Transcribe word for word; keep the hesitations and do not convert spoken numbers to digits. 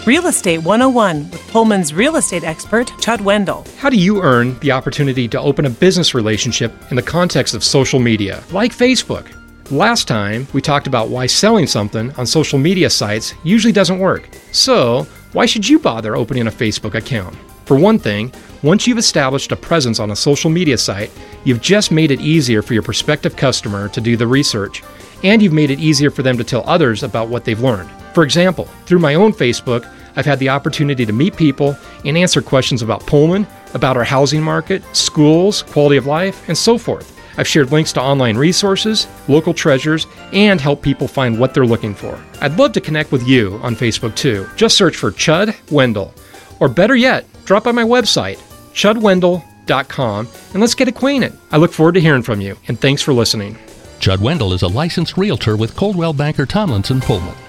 Real Estate one oh one with Pullman's real estate expert, Chud Wendell. How do you earn the opportunity to open a business relationship in the context of social media, like Facebook? Last time, we talked about why selling something on social media sites usually doesn't work. So, why should you bother opening a Facebook account? For one thing, once you've established a presence on a social media site, you've just made it easier for your prospective customer to do the research, and you've made it easier for them to tell others about what they've learned. For example, through my own Facebook, I've had the opportunity to meet people and answer questions about Pullman, about our housing market, schools, quality of life, and so forth. I've shared links to online resources, local treasures, and help people find what they're looking for. I'd love to connect with you on Facebook too. Just search for Chud Wendell. Or better yet, drop by my website, chud wendell dot com, and let's get acquainted. I look forward to hearing from you, and thanks for listening. Chud Wendell is a licensed realtor with Coldwell Banker Tomlinson Pullman.